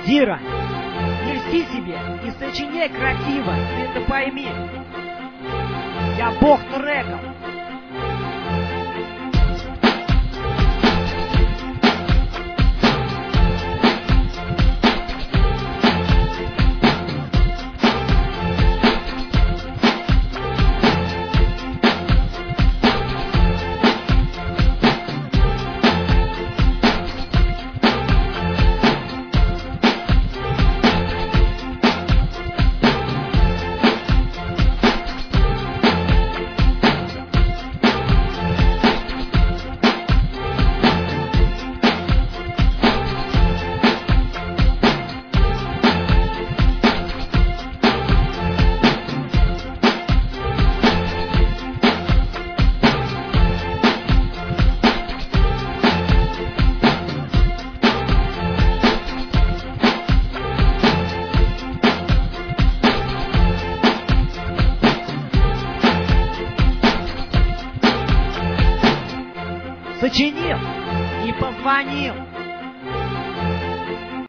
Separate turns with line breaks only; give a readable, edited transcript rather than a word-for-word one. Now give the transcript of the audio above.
Дира, не льсти себе и сочиняй красиво, ты это пойми. Я бог треков. Сочинил и позвонил.